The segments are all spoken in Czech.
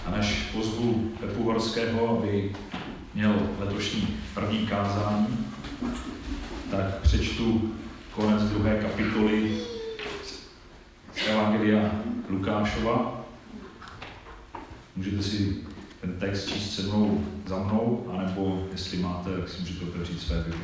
A než pozvu Pepu Horského, aby měl letošní první kázání, tak přečtu konec 2. kapitoly z Evangelia Lukášova. Můžete si ten text číst se mnou za mnou, anebo jestli máte, tak si můžete otevřít své Bibli.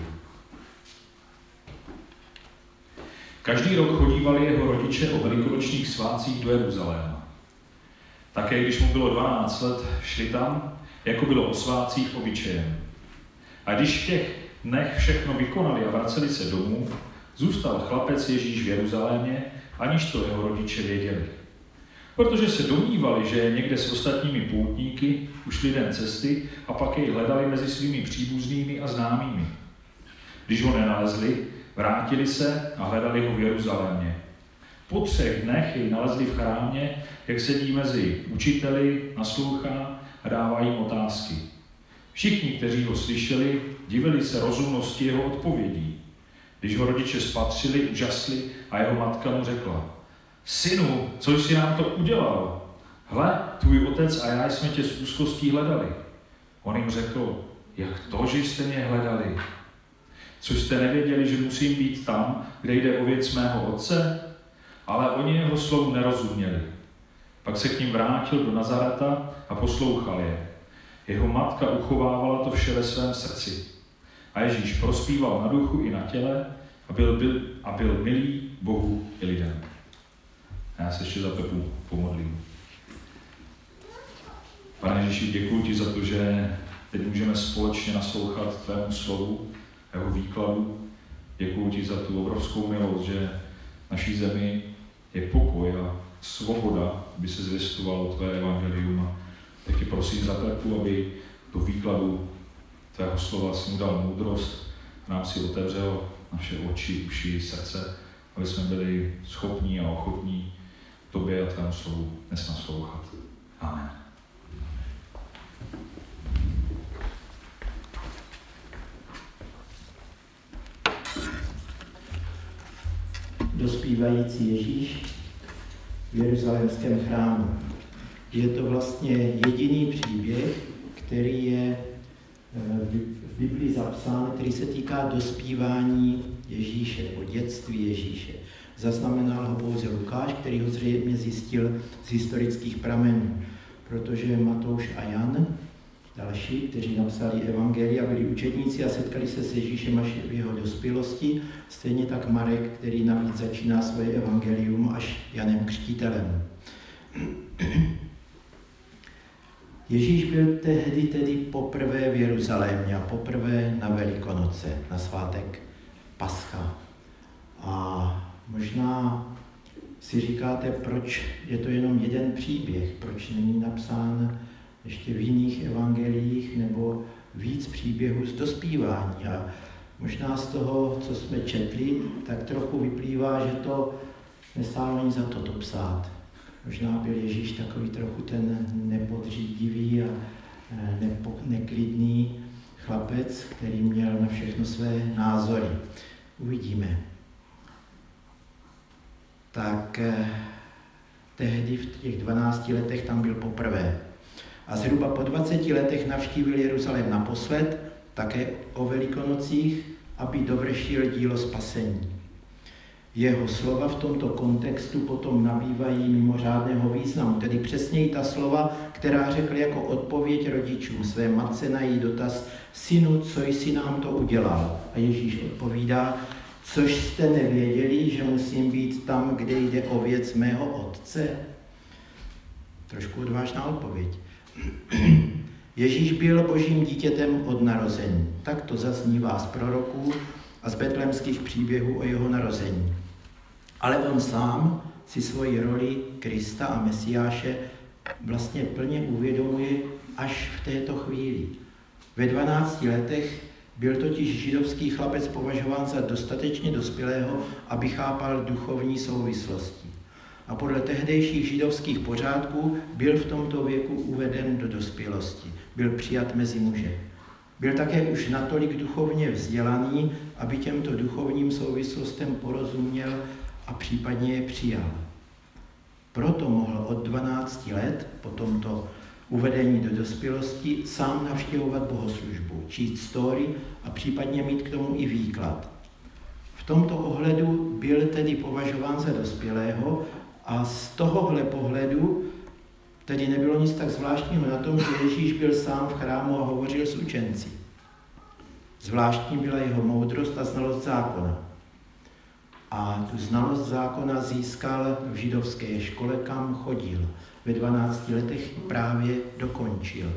Každý rok chodívali jeho rodiče o velikonočních svátcích do Jeruzaléma. Také když mu bylo 12 let, šli tam, jako bylo o svátcích obyčejem. A když v těch dnech všechno vykonali a vraceli se domů, zůstal chlapec Ježíš v Jeruzalémě, aniž to jeho rodiče věděli. Protože se domnívali, že je někde s ostatními poutníky, ušli den cesty a pak jej hledali mezi svými příbuznými a známými. Když ho nenalezli, vrátili se a hledali ho v Jeruzalémě. Po 3 dnech jej nalezli v chrámě, jak sedí mezi učiteli, naslouchá a dává jim otázky. Všichni, kteří ho slyšeli, divili se rozumnosti jeho odpovědí. Když ho rodiče spatřili, úžasli a jeho matka mu řekla: Synu, co jsi nám to udělal? Hle, tvůj otec a já jsme tě s úzkostí hledali. On jim řekl: Jak to, že jste mě hledali? Což jste nevěděli, že musím být tam, kde jde o věc mého otce? Ale oni jeho slovu nerozuměli. Pak se k ním vrátil do Nazareta a poslouchal je. Jeho matka uchovávala to vše ve svém srdci. A Ježíš prospíval na duchu i na těle a byl milý Bohu i lidem. A já se ještě za Pepu pomodlím. Pane Ježíši, děkuji ti za to, že teď můžeme společně naslouchat tvému slovu, jeho výkladu. Děkuji ti za tu obrovskou milost, že v naší zemi je pokoj a svoboda, aby se zvěstovalo tvé evangelium. A tak tě prosím za Pepu, aby do výkladu tvého slova si mu dal moudrost, nám si otevřel naše oči, uši, srdce, aby jsme byli schopní a ochotní tobě a tvému slovu dnes naslouchat. Amen. Dospívající Ježíš v jeruzalémském chrámu. Je to vlastně jediný příběh, který je v Biblii zapsán, který se týká dospívání Ježíše, nebo dětství Ježíše. Zaznamenal ho pouze Lukáš, který ho zřejmě zjistil z historických pramenů, protože Matouš a Jan, další, kteří napsali evangelia, byli učedníci a setkali se s Ježíšem až v jeho dospělosti, stejně tak Marek, který navíc začíná svoje evangelium až Janem Křtitelem. Ježíš byl tedy poprvé v Jeruzalémě a poprvé na Velikonoce, na svátek Pascha. A možná si říkáte, proč je to jenom jeden příběh, proč není napsán ještě v jiných evangeliích nebo víc příběhů z dospívání. A možná z toho, co jsme četli, tak trochu vyplývá, že to nestálo ani za to psát. Možná byl Ježíš takový trochu ten nepodřídivý a neklidný chlapec, který měl na všechno své názory. Uvidíme. Tak tehdy v těch 12 letech tam byl poprvé. A zhruba po 20 letech navštívil Jeruzalém naposled, také o Velikonocích, aby dovršil dílo spasení. Jeho slova v tomto kontextu potom nabývají mimořádného významu, tedy přesněji ta slova, která řekl jako odpověď rodičům své matce na její dotaz: Synu, co jsi nám to udělal? A Ježíš odpovídá: Což jste nevěděli, že musím být tam, kde jde o věc mého otce? Trošku odvážná odpověď. Ježíš byl božím dítětem od narození. Tak to zaznívá z proroků a z betlémských příběhů o jeho narození. Ale on sám si svoji roli Krista a Mesiáše vlastně plně uvědomuje až v této chvíli. Ve 12 letech byl totiž židovský chlapec považován za dostatečně dospělého, aby chápal duchovní souvislosti. A podle tehdejších židovských pořádků byl v tomto věku uveden do dospělosti. Byl přijat mezi muže. Byl také už natolik duchovně vzdělaný, aby těmto duchovním souvislostem porozuměl a případně je přijal. Proto mohl od 12 let po tomto uvedení do dospělosti, sám navštěvovat bohoslužbu, číst story a případně mít k tomu i výklad. V tomto ohledu byl tedy považován za dospělého a z tohohle pohledu tedy nebylo nic tak zvláštního na tom, že Ježíš byl sám v chrámu a hovořil s učenci. Zvláštní byla jeho moudrost a znalost zákona. A tu znalost zákona získal v židovské škole, kam chodil. Ve 12 letech právě dokončil.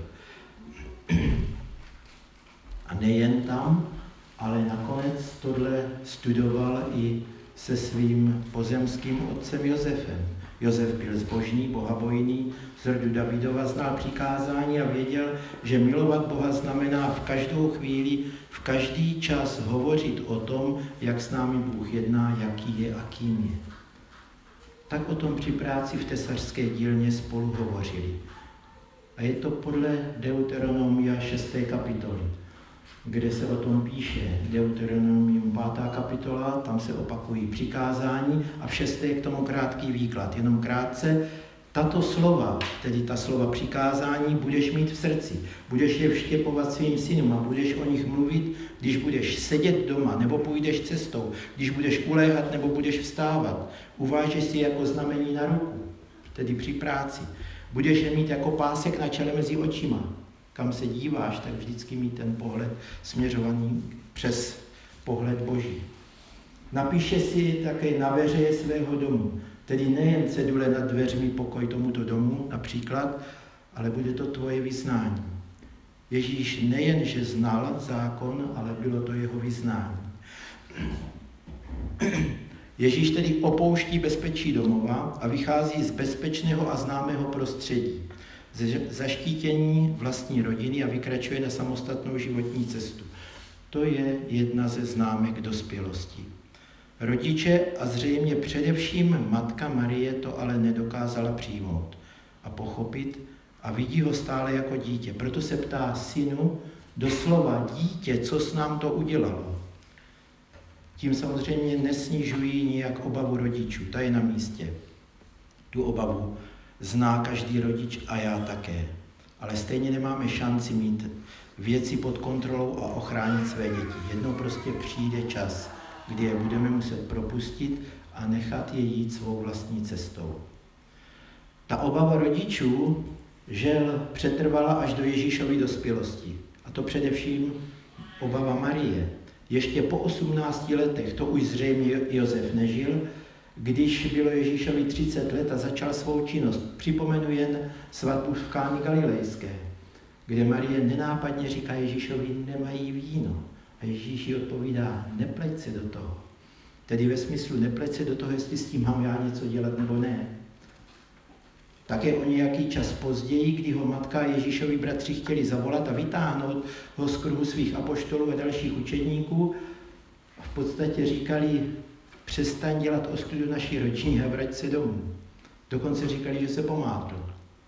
A nejen tam, ale nakonec tohle studoval i se svým pozemským otcem Josefem. Josef byl zbožný, bohabojný, z rodu Davidova, znal přikázání a věděl, že milovat Boha znamená v každou chvíli, v každý čas hovořit o tom, jak s námi Bůh jedná, jaký je a kým je. Tak o tom při práci v tesařské dílně spolu hovořili. A je to podle Deuteronomia 6. kapitoly, kde se o tom píše. Deuteronomium 5. kapitola, tam se opakují přikázání a v 6. k tomu krátký výklad. Jenom krátce, tato slova, tedy ta slova přikázání, budeš mít v srdci. Budeš je vštěpovat svým synům a budeš o nich mluvit, když budeš sedět doma, nebo půjdeš cestou, když budeš uléhat, nebo budeš vstávat. Uvážeš si jako znamení na ruku, tedy při práci. Budeš je mít jako pásek na čele mezi očima. Kam se díváš, tak vždycky mít ten pohled směřovaný přes pohled Boží. Napíše si také na veřeje svého domu, tedy nejen cedule nad dveřmi pokoj tomuto domu například, ale bude to tvoje vyznání. Ježíš nejen, že znal zákon, ale bylo to jeho vyznání. Ježíš tedy opouští bezpečí domova a vychází z bezpečného a známého prostředí, ze zaštítění vlastní rodiny a vykračuje na samostatnou životní cestu. To je jedna ze známek dospělosti. Rodiče a zřejmě především matka Marie to ale nedokázala přijmout a pochopit a vidí ho stále jako dítě. Proto se ptá synu, doslova dítě, co s nám to udělalo. Tím samozřejmě nesnižují nijak obavu rodičů, ta je na místě. Tu obavu zná každý rodič a já také. Ale stejně nemáme šanci mít věci pod kontrolou a ochránit své děti. Jednou prostě přijde čas, kdy je budeme muset propustit a nechat je jít svou vlastní cestou. Ta obava rodičů, žel, přetrvala až do Ježíšovy dospělosti. A to především obava Marie. Ještě po 18 letech, to už zřejmě Josef nežil, když bylo Ježíšovi 30 let a začal svou činnost. Připomenu jen svatbu v Káni Galilejské, kde Marie nenápadně říká Ježíšovi, nemají víno. A Ježíš jí odpovídá, nepleť se do toho. Tedy ve smyslu, nepleť se do toho, jestli s tím mám já něco dělat nebo ne. Také o nějaký čas později, kdy ho matka Ježíšovi bratři chtěli zavolat a vytáhnout ho z kruhu svých apoštolů a dalších učedníků, v podstatě říkali, přestaň dělat ostudu naší rodině a vrať se domů. Dokonce říkali, že se pomátl.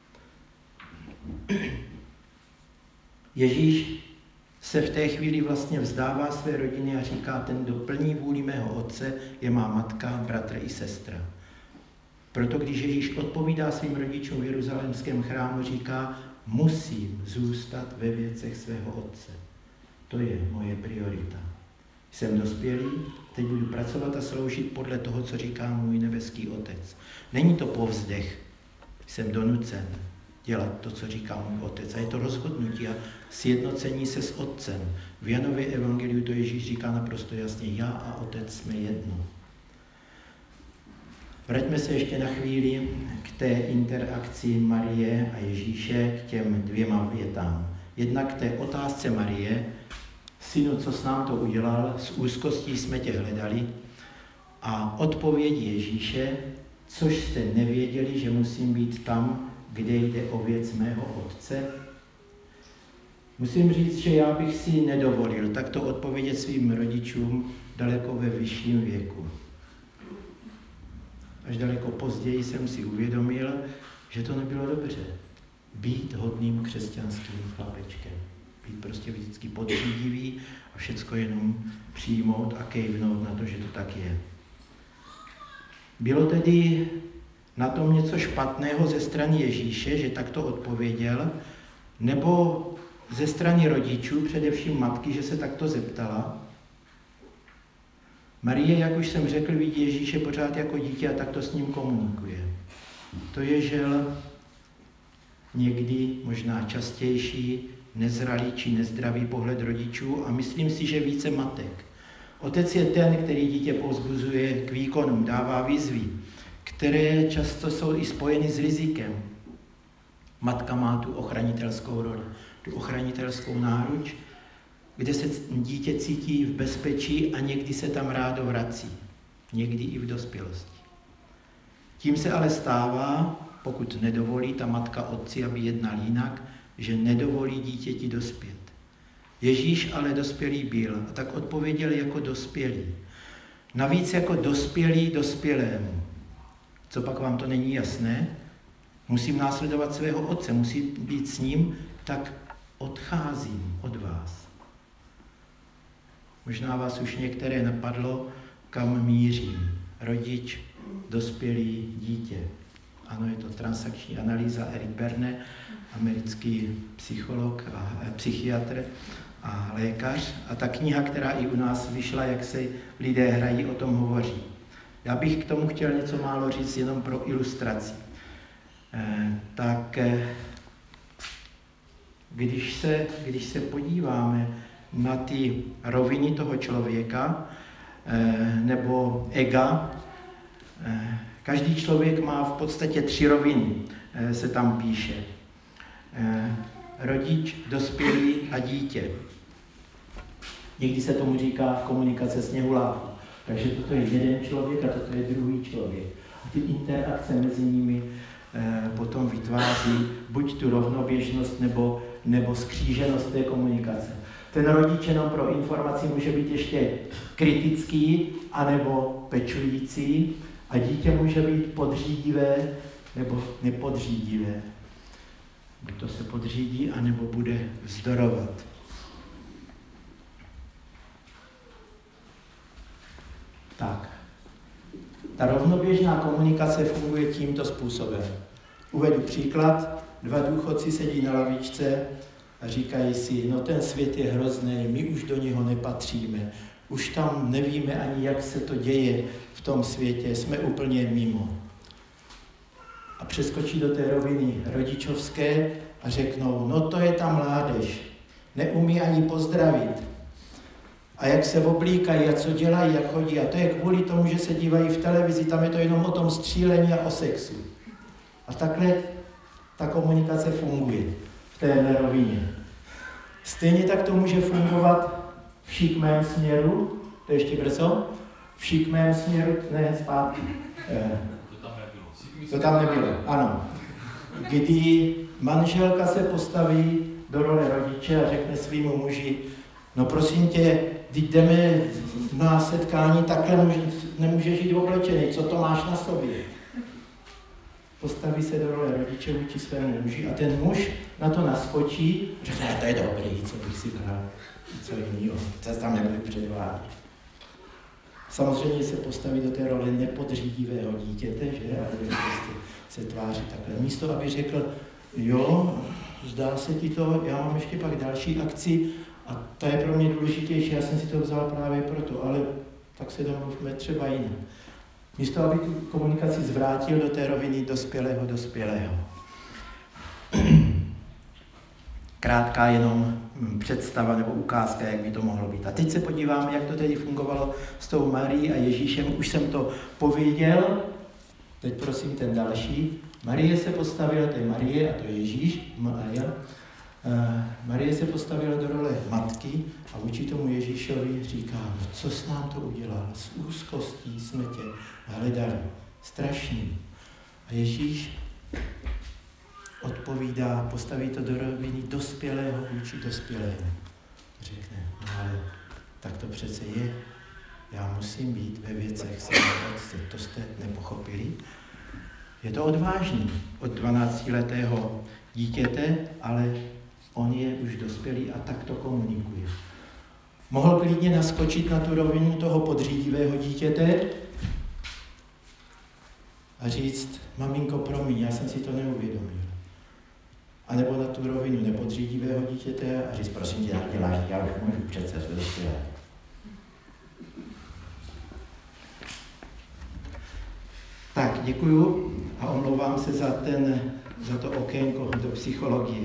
Ježíš se v té chvíli vlastně vzdává své rodiny a říká, ten, kdo plní vůli mého otce, je má matka, bratr i sestra. Proto když Ježíš odpovídá svým rodičům v jeruzalémském chrámu, říká, musím zůstat ve věcech svého otce. To je moje priorita. Jsem dospělý, teď budu pracovat a sloužit podle toho, co říká můj nebeský otec. Není to povzdech, jsem donucen dělat to, co říká můj otec. A je to rozhodnutí a sjednocení se s otcem. V Janově evangeliu to Ježíš říká naprosto jasně, já a otec jsme jedno. Vraťme se ještě na chvíli k té interakci Marie a Ježíše, k těm dvěma větám. Jednak k té otázce Marie, synu, co s nám to udělal, s úzkostí jsme tě hledali, a odpověď Ježíše, což jste nevěděli, že musím být tam, kde jde o věc mého otce. Musím říct, že já bych si nedovolil takto odpovědět svým rodičům daleko ve vyšším věku. Až daleko později jsem si uvědomil, že to nebylo dobře. Být hodným křesťanským chlapečkem. Být prostě vždycky podřídivý a všecko jenom přijmout a kejvnout na to, že to tak je. Bylo tedy na tom něco špatného ze strany Ježíše, že takto odpověděl, nebo ze strany rodičů, především matky, že se takto zeptala? Marie, jak už jsem řekl, vidí Ježíše pořád jako dítě a takto s ním komunikuje. To je žel někdy možná častější, nezralý či nezdravý pohled rodičů a myslím si, že více matek. Otec je ten, který dítě povzbuzuje k výkonům, dává výzvy, které často jsou i spojeny s rizikem. Matka má tu ochranitelskou roli, tu ochranitelskou náruč, kde se dítě cítí v bezpečí a někdy se tam rádo vrací, někdy i v dospělosti. Tím se ale stává, pokud nedovolí ta matka otci, aby jednal jinak, že nedovolí dítěti dospět. Ježíš ale dospělý byl a tak odpověděl jako dospělý. Navíc jako dospělý dospělému. Co pak vám to není jasné? Musím následovat svého otce, musím být s ním, tak odcházím od vás. Možná vás už některé napadlo, kam mířím. Rodič, dospělý, dítě. Ano, je to transakční analýza Eric Berne, americký psycholog a psychiatr a lékař. A ta kniha, která i u nás vyšla, jak se lidé hrají, o tom hovoří. Já bych k tomu chtěl něco málo říct jenom pro ilustraci. Když se podíváme na ty roviny toho člověka nebo ega, každý člověk má v podstatě 3 roviny, se tam píše. Rodič, dospělý a dítě. Někdy se tomu říká komunikace sněhuláků. Takže toto je jeden člověk a toto je druhý člověk. A ty interakce mezi nimi potom vytváří buď tu rovnoběžnost nebo skříženost té komunikace. Ten rodič jenom pro informaci může být ještě kritický anebo pečující a dítě může být podřídivé nebo nepodřídivé. Buď to se podřídí, anebo bude vzdorovat. Tak. Ta rovnoběžná komunikace funguje tímto způsobem. Uvedu příklad. 2 důchodci sedí na lavičce a říkají si, no ten svět je hrozný, my už do něho nepatříme. Už tam nevíme ani, jak se to děje v tom světě, jsme úplně mimo. A přeskočí do té roviny rodičovské a řeknou, no to je ta mládež, neumí ani pozdravit. A jak se oblíkají a co dělají, jak chodí. A to je kvůli tomu, že se dívají v televizi, tam je to jenom o tom střílení a o sexu. A takhle ta komunikace funguje v téhle rovině. Stejně tak to může fungovat v šikmém směru, to ještě brzo, v šikmém směru, ne, zpátky. To tam nebylo, ano. Kdy manželka se postaví do role rodiče a řekne svýmu muži, no prosím tě, když jdeme na setkání, takhle nemůžeš jít oblečený, co to máš na sobě? Postaví se do role rodiče vůči svému muži a ten muž na to naskočí, řekne, to je dobrý, co bych si bral, co jiného, co tam nebude předvádět. Samozřejmě se postaví do té role nepodřídivého dítěte, že? A prostě se tváří takhle. Místo, aby řekl, jo, zdá se ti to, já mám ještě pak další akci a ta je pro mě důležitější, já jsem si to vzal právě proto, ale tak se domluvme třeba jinak. Místo, aby tu komunikaci zvrátil do té roviny dospělého. Krátká jenom představa nebo ukázka, jak by to mohlo být. A teď se podíváme, jak to tedy fungovalo s tou Marií a Ježíšem. Už jsem to pověděl, teď prosím ten další. Marie se postavila, to je Marie a to je Ježíš, Marie se postavila do role matky a vůči tomu Ježíšovi říká, co s nám to udělal, s úzkostí jsme tě hledali, strašný. A Ježíš odpovídá, postaví to do roviny dospělého vůči dospělému. Řekne, no ale tak to přece je, já musím být ve věcech svého, to jste nepochopili. Je to odvážný od 12letého dítěte, ale on je už dospělý a tak to komunikuje. Mohl klidně naskočit na tu rovinu toho podřídivého dítěte a říct, maminko, promiň, já jsem si to neuvědomil. A nebo na tu rovinu nepodřídivého dítěte a říct, prosím tě, děláš, já už můžu přece se dospělé. Tak, děkuju a omlouvám se za to okénko do psychologie.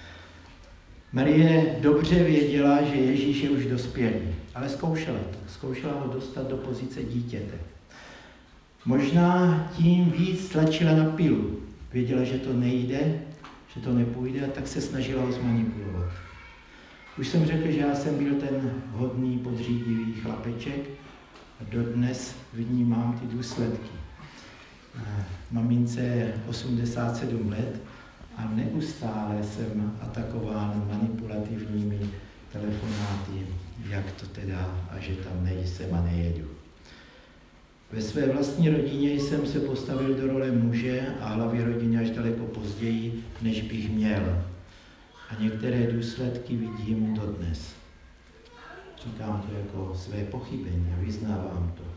Marie dobře věděla, že Ježíš je už dospělý, ale zkoušela ho dostat do pozice dítěte. Možná tím víc tlačila na pilu. Věděla, že to nejde, že to nepůjde, a tak se snažila ho zmanipulovat. Už jsem řekl, že já jsem byl ten hodný, podřídivý chlapeček a dodnes vnímám ty důsledky. Mamince je 87 let a neustále jsem atakován manipulativními telefonáty, jak to teda, a že tam nejsem a nejedu. Ve své vlastní rodině jsem se postavil do role muže a hlavy rodiny až daleko později, než bych měl. A některé důsledky vidím dodnes. Říkám to jako své pochybení a vyznávám to.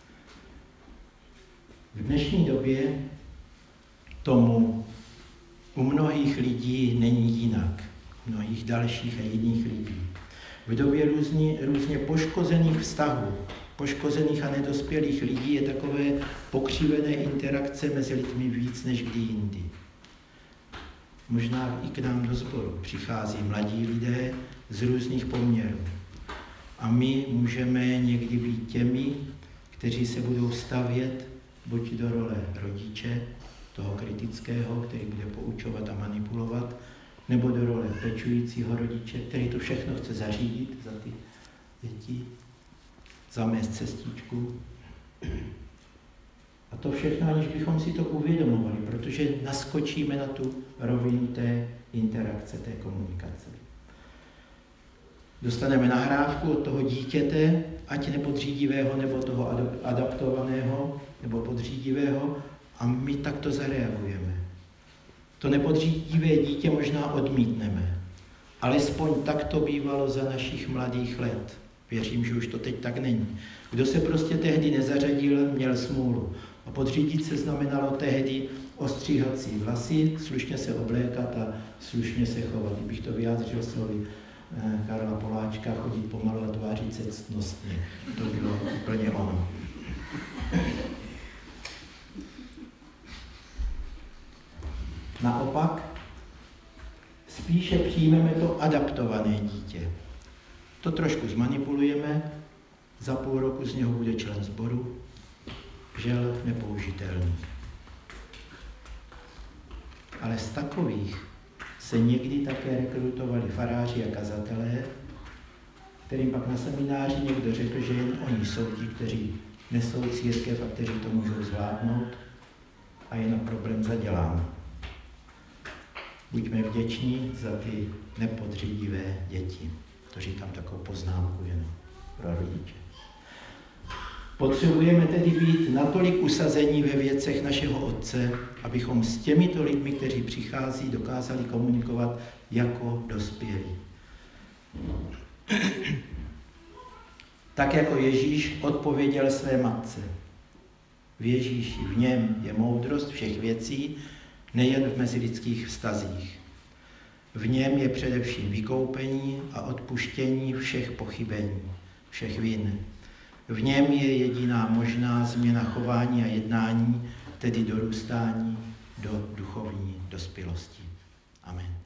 V dnešní době tomu u mnohých lidí není jinak. Mnohých dalších a jiných lidí. V době různě poškozených vztahů, poškozených a nedospělých lidí je takové pokřivené interakce mezi lidmi víc než kdy jindy. Možná i k nám do sboru přichází mladí lidé z různých poměrů. A my můžeme někdy být těmi, kteří se budou stavět buď do role rodiče, toho kritického, který bude poučovat a manipulovat, nebo do role pečujícího rodiče, který to všechno chce zařídit za ty děti, zamést cestičku. A to všechno, aniž bychom si to uvědomovali, protože naskočíme na tu rovinu té interakce, té komunikace. Dostaneme nahrávku od toho dítěte, ať nepodřídivého, nebo toho adaptovaného, nebo podřídivého, a my takto zareagujeme. To nepodřídivé dítě možná odmítneme. Alespoň tak to bývalo za našich mladých let. Věřím, že už to teď tak není. Kdo se prostě tehdy nezařadil, měl smůlu. A podřídit se znamenalo tehdy ostříhat si vlasy, slušně se oblékat a slušně se chovat. Kdybych to vyjádřil slovy Karla Poláčka, chodit pomalu a tvářit se ctnostně. To bylo úplně ono. Naopak, spíše přijmeme to adaptované dítě. To trošku zmanipulujeme, za půl roku z něho bude člen sboru, žel nepoužitelný. Ale z takových se někdy také rekrutovali faráři a kazatelé, kterým pak na semináři někdo řekl, že jen oni jsou ti, kteří nesou církev a kteří to můžou zvládnout, a jen problém zaděláme. Buďme vděční za ty nepodřídivé děti. To říkám takovou poznámku jen pro rodiče. Potřebujeme tedy být natolik usazení ve věcech našeho Otce, abychom s těmito lidmi, kteří přichází, dokázali komunikovat jako dospělí. Tak jako Ježíš odpověděl své matce. V Ježíši, v něm je moudrost všech věcí, nejen v mezilidských vztazích. V něm je především vykoupení a odpuštění všech pochybení, všech vin. V něm je jediná možná změna chování a jednání, tedy dorůstání do duchovní dospělosti. Amen.